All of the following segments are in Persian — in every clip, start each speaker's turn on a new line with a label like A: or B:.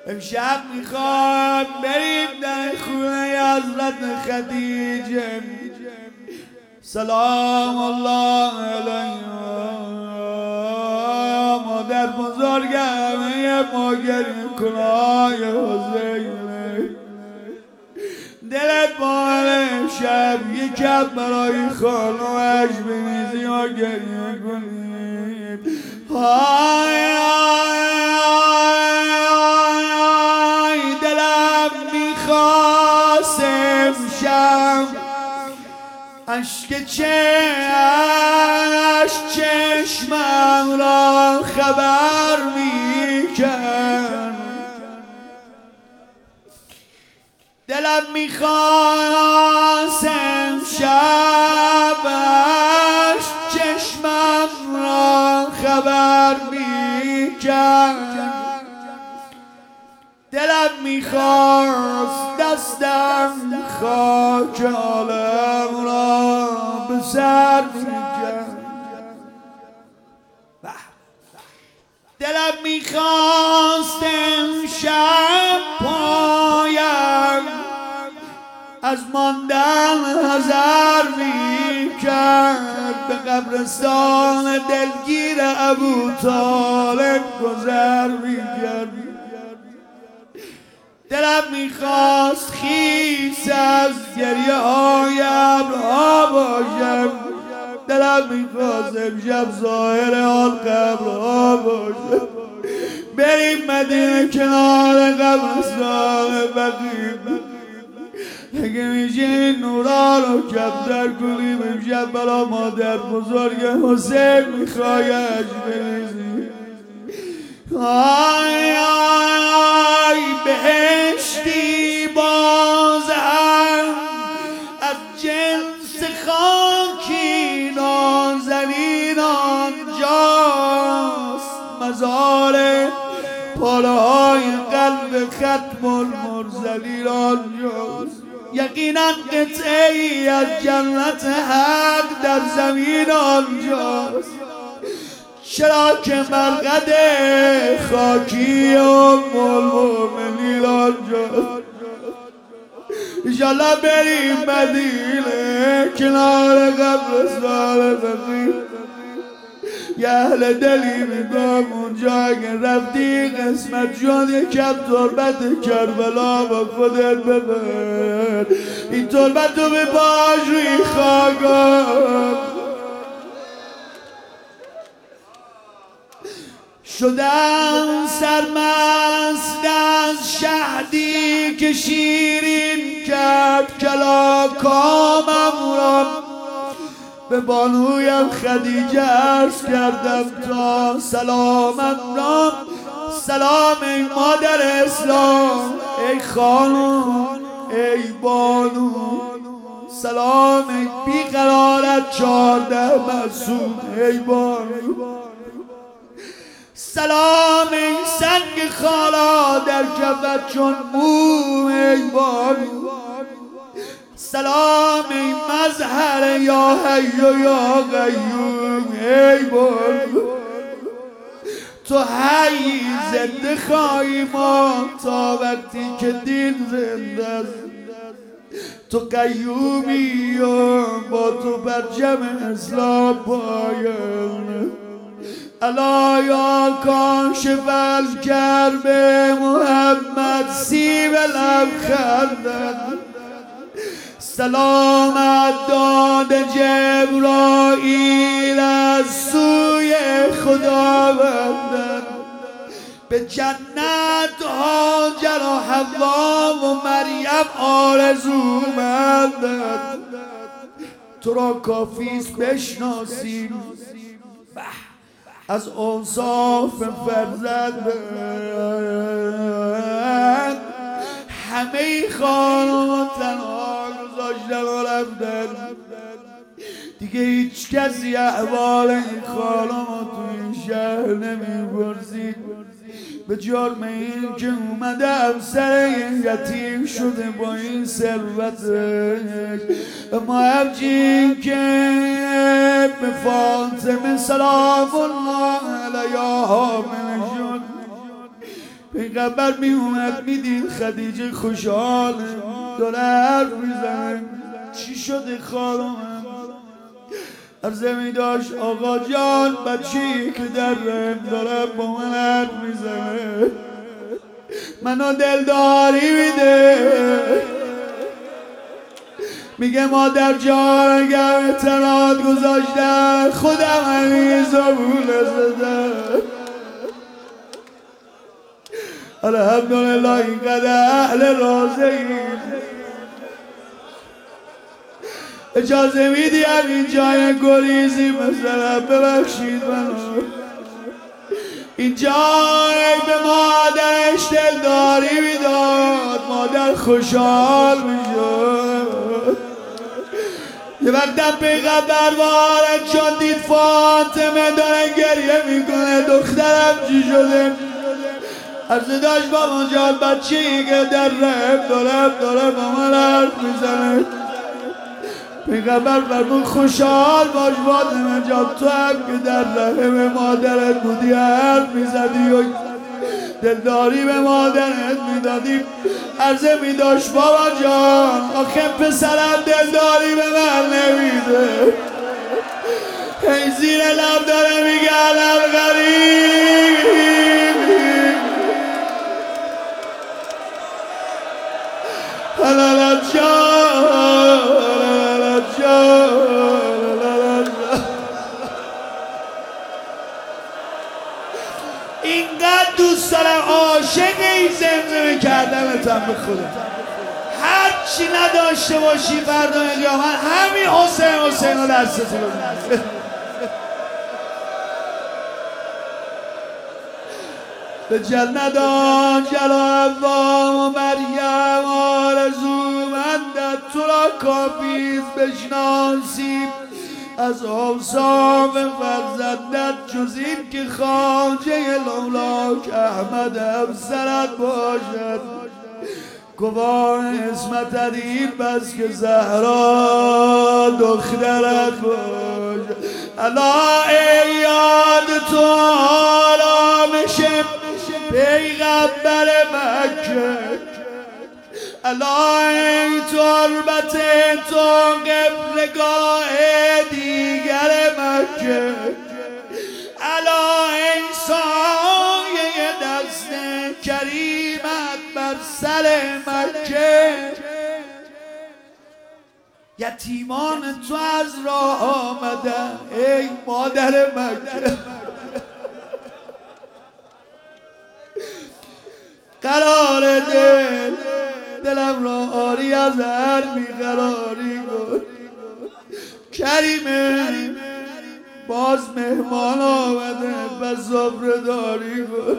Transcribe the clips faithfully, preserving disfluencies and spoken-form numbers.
A: امشب میخوام بریم در خونه حضرت خدیجه سلام الله علیها. مادر بزرگم ما گریم کنای حسینه. دلت بار امشب یکم برای خانوش بریزی و گریه کنیم. های های دلم میخواست امشب اشک چشم چشمم را خبر میکرد. دلم میخواست امشب اشک چشمم را خبر میکرد. دلم میخواست دستم خاک عالم را به سر میکرد. دلم میخواست امشب پایم از ماندن حذر میکرد. به قبرستان دلگیر ابوطالب گذر میکرد. دلم میخواست خیس از گریه های ابرها باشم. دلم میخواست امشب ظاهر حال قبرها باشم. بریم مدینه کنار قبرستان بقیع. اگه میشه این نورا رو کمتر کنیم امشب برا مادر بزرگ حسین میخوایش بریزیم. آی آی بهشتی باز هم از جنس خاکی نازنین آنجاست. مزار پاره های قلب ختم المرسلین آنجاست. یقینا قطعه ای از جنت حق در زمین آنجاست. چرا که مرقد خاکی ام المؤمنین آنجاست. انشالله بریم مدینه کنار قبرستان بقیع. یه اهل دلی میگم اونجا اگه رفتی قسمت جان یکم تربت کربلا با خودت ببر. این تربت رو به پاش روی خاکم شدم سرمست از شهدی که شیرین کرد کلاکامم را. به بانویم خدیجه عرض کردم تا سلامم را. سلام ای مادر اسلام، ای خانم، ای بانو. سلام ای بیقرارت چارده معصوم، ای بانو. سلام ای سنگ خالا در کفت چون موم، ای بانو. سلام ای مظهر یا حی و یا قیوم، ای بانو. تو حی زنده خواهی ما تا وقتی که دین زنده است. تو قیومی و با تو برجم اسلام پایم. الا یا کاشف الکرب محمد سیب لب خندد. سلامت داد جبرائیل از سوی خداوند. به جنت هاجر و حوا و مریم آرزومندند. تو را کافیست بشناسیم از اوصاف فرزندت. همه خانم تنها گذاشتن و رفتن. دیگه هیچ کسی احوال این خانم رو تو این شهر نمیپرسید. به جرم این که اومده همسر یتیم شده با این ثروتش. اما همچین که به فاطمه سلام الله علیها حامله شد، پیغمبر می اومد میدید خدیجه خوشحال داره حرف میزنه. چی شده خانم؟ عرضه می داشت آقا جان بچه‌ای که در رحم داره با من حرف میزنه، منو دلداری میده، میگه مادر جان اگر اعتراض گذاشتن خودم همین زبونه زده. الحمدلله اینقدر اهل رازقیم. اجازه میدی همین جای گریزی مثلا ببخشید منو، این جای به مادرش دلداری میداد، مادر خوشحال میشد. یه وقتم پیغمبر وارد شد دید فاطمه داره گریه میکنه، دخترم چی شده؟ عرضه داشت بابا جان بچه‌ای که در رحم داره داره با من حرف میزنه. پیغمبر فرمود خوشحال باش فاطمه جان، تو هم که در رحم مادرت بودی حرف میزدی و دلداری به مادرت میدادی. عرضه میداشت بابا جان آخه پسرم دلداری به من نمیده، هی زیر لب داره میگه علم غریب حلالت جان حلالت جان حلالت جان. اینقدر دوست دارم عاشق این زمزمه کردنتم به خودم. هر چی نداشته باشی فردا قیامت همین حسین حسین رو دستت رو به جنت آن جلا و مریم آرزومندت تو را کافیز بشناسیم از اوصاف فرزندت جز این که خواجه لولاک احمد افسرت باشد. گواه اسمت این بس که زهرا دخترت باشد. الا ای یاد تو آرامش پیغمبر مکه، الا ای تربت تو قبلگاه دیگر مکه، الا ای سایه دست کریمت بر سر مکه. یتیمان تو از راه آمدن ای مادر مکه، قرار دل دلم را آری از هر بیقراری کن. کریمه باز مهمان آمده و سفره داری کن.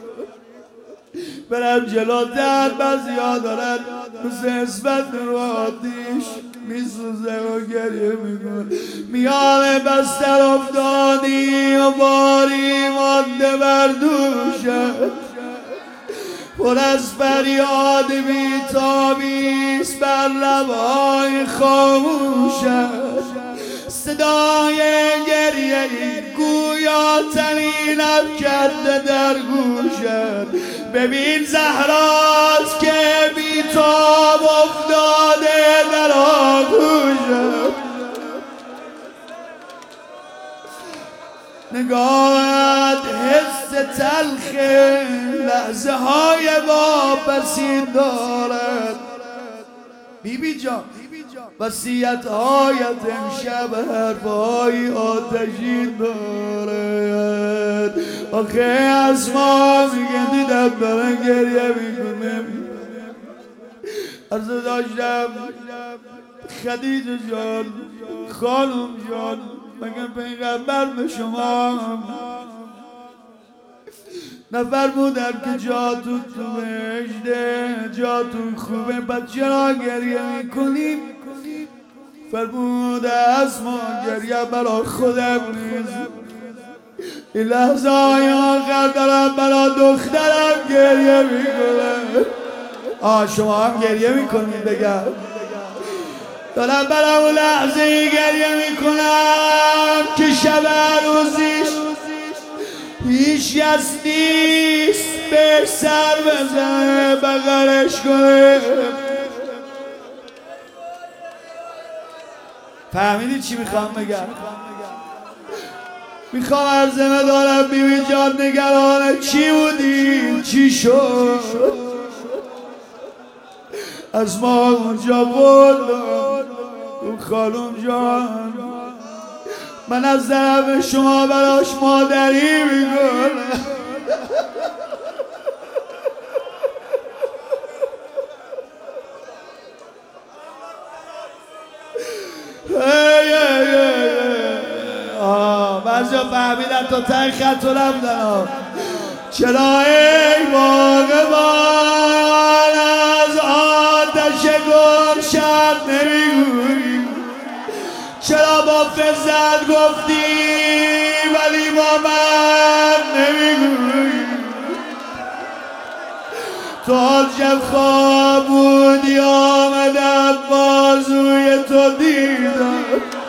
A: برم جلوتر بعضیا دارن مثل اسمت رو آتیش میسوزه و گریه میکن. میان بستر افتادی و باری مانده بر دوشت، پر از فریاد بی‌تابیست بر لب‌های خاموشت. صدای گریه گویا طنین افکنده در گوشت. ببین زهراست که بی‌تاب افتاده در آغوشت. نگاهت حس تلخ لحظه های واپسین دارد. بی بی جان وصیت هایت امشب حرفهای آتشین دارد. آخه از ما میگه دیدم دارن گریه میکنه. عرض داشتم خدیجه جان خانم جان مگه پیغمبر به شما نفرمودن که جاتون تو بهشته، جاتون خوبه، بعد چرا گریه میکنیم؟ فرموده از ما گریه برا خودم نیست، این لحظه های آخر دارم برا دخترم گریه میکنم. آه شما هم گریه میکنید بگم دارم برا اون لحظه گریه میکنم که شب روزیش هیچ کس نیست به سر بزنه بغلش کنه. فهمیدی چی میخوام بگم؟ میخوام عرضمه دارم بیبی جان نگرانه چی بودی؟ چی شد؟ از ما اونجا بردم اون خانم جان، من از طرف شما براش مادری میکنم. بعضی ها فهمیدن تا ته خط رو نبودن. چرا ای باغبان از آتش گلشن نمیگویی؟ چرا با فزت گفتی ولی با من نمیگویی؟ تو شب خواب بودی آمدم بازوی تو دیدم.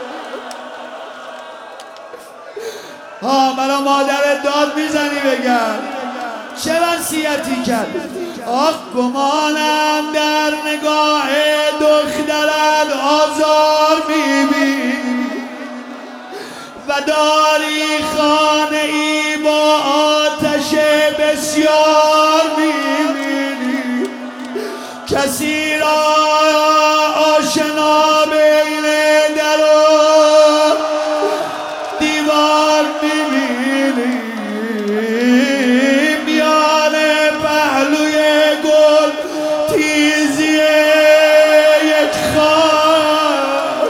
A: ها مرا مادر داد میزنی بگم چه وصیتی کرد؟ آخ گمانم در نگاه دخترت آزار میبینی و داری خانه ای با آتش بسیار میبینی. کسی را آشنا بین در و دیوار میبینی، میان پهلوی گل تیزی یک خار.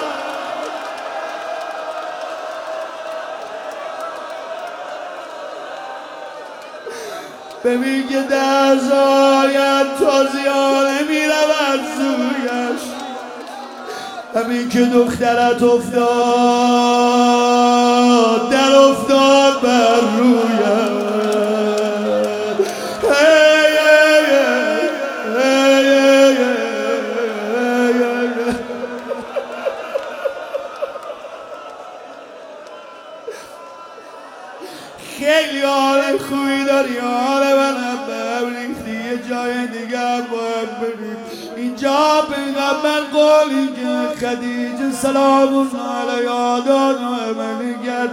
A: ببین که در زایت تازیانه میرود سویش، همین که دخترت افتاد در افتاد بر رویت. خیلی حال خوبی داری، حال منم بهم ریختی، یه جای دیگر باید بریم. اینجا پیغمبر قولی که خدیجه سلام علیها داد میگن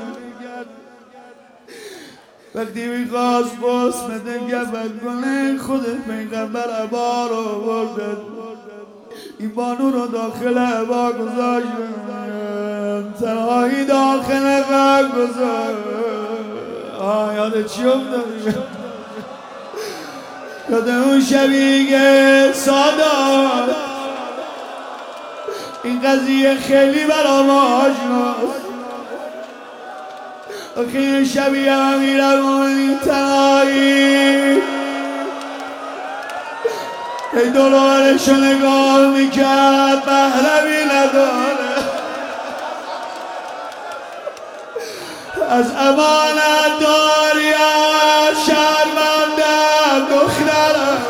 A: وقتی میخواست بسمت گفت کنه خود پیغمبر عبا رو بردن، این بانو رو داخل عبا گذاشت، تنهایی داخل غم گذاشت. آه یاد چی افتاد؟ یاد اون شبی که سادات این قضیه خیلی برام آشناست. آخه این شبی هم میرم این تنهایی ای دلوارش رو نگاه میکرد محرمی نداره، از امانت داری از شرمندم دخترم.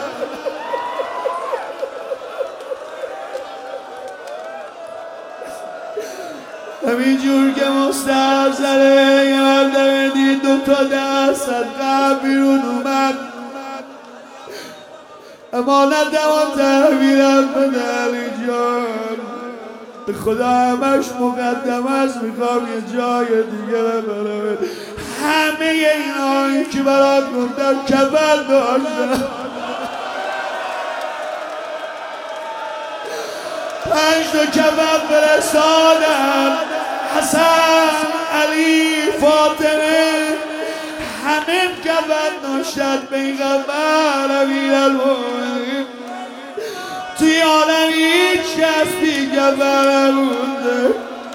A: همین جور که مستحضره یه مردم دید دوتا دست از قبل بیرون اومد، امانت دوان تحویلم بده علی جان، به خدا همش مقدم است، میخوام یه جای دیگه برم. همه اینایی که برات گفتم کفن داشتم، پنج تا کفن فرستادم، حسن علی فاطمه همه کفن داشتن. پیغمبر امیرالمومنین توی عالم هیچ کس دیگه برمونده،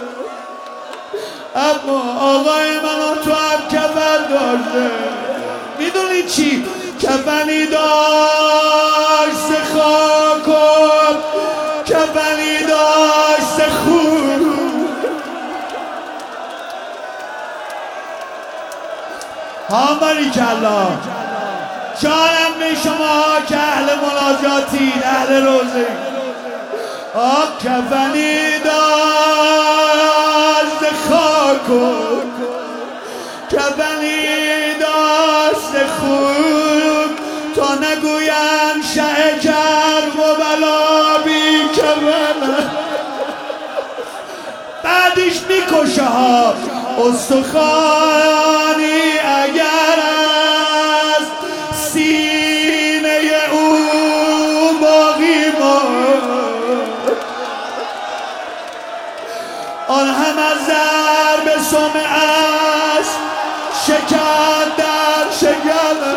A: اما آقای من و تو هم کفن داشته. میدونی چی؟ کفنی داشت خاکم، کفنی داشت خون. ها باریکلا جانم به شما که اهل مناجاتی اهل روزه. آه کفنی داشت خاکم، کفنی خوب تا نگویم شه کرب و بلا بی کمن بعدش میکشه ها استخوانی اگر از سینه او باقی ماند آن هم از ضرب سمعش شکن در شکن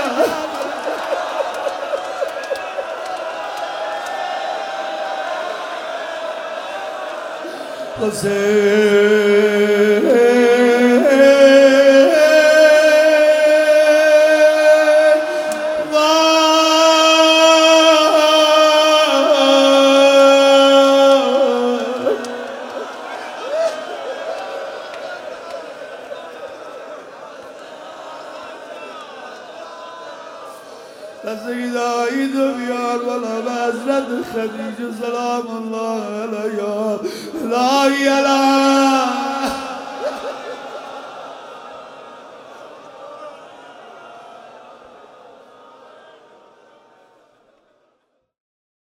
A: حسین سيدايد بيار ولا بزرد خديجة سلام الله عليها لا إله